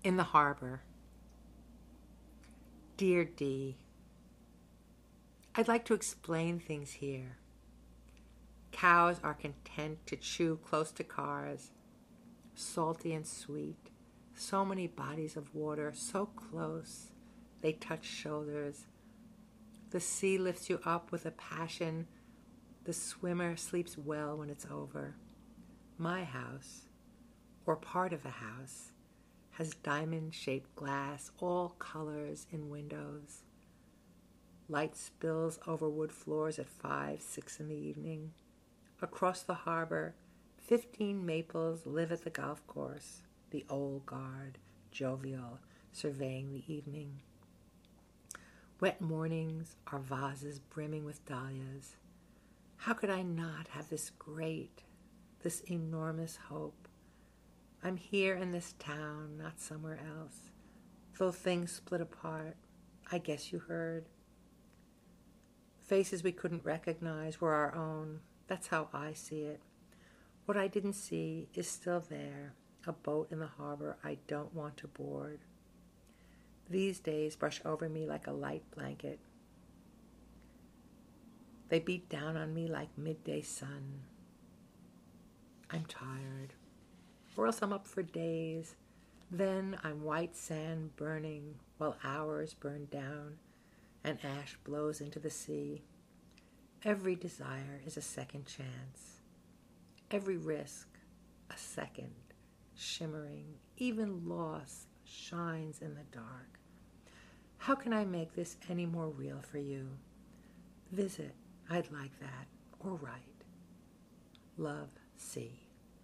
In the harbor. Dear Dee, I'd like to explain things here. Cows are content to chew close to cars, salty and sweet, so many bodies of water, so close, they touch shoulders. The sea lifts you up with a passion. The swimmer sleeps well when it's over. My house, or part of a house, has diamond-shaped glass, all colors in windows. Light spills over wood floors at 5, 6 in the evening. Across the harbor, 15 maples live at the golf course, the old guard, jovial, surveying the evening. Wet mornings are vases brimming with dahlias. How could I not have this great, this enormous hope? I'm here in this town, not somewhere else. Though things split apart, I guess you heard. Faces we couldn't recognize were our own. That's how I see it. What I didn't see is still there, a boat in the harbor I don't want to board. These days brush over me like a light blanket. They beat down on me like midday sun. I'm tired, or else I'm up for days. Then I'm white sand burning while hours burn down and ash blows into the sea. Every desire is a second chance. Every risk, a second, shimmering, even loss shines in the dark. How can I make this any more real for you? Visit, I'd like that, or write. Love, C.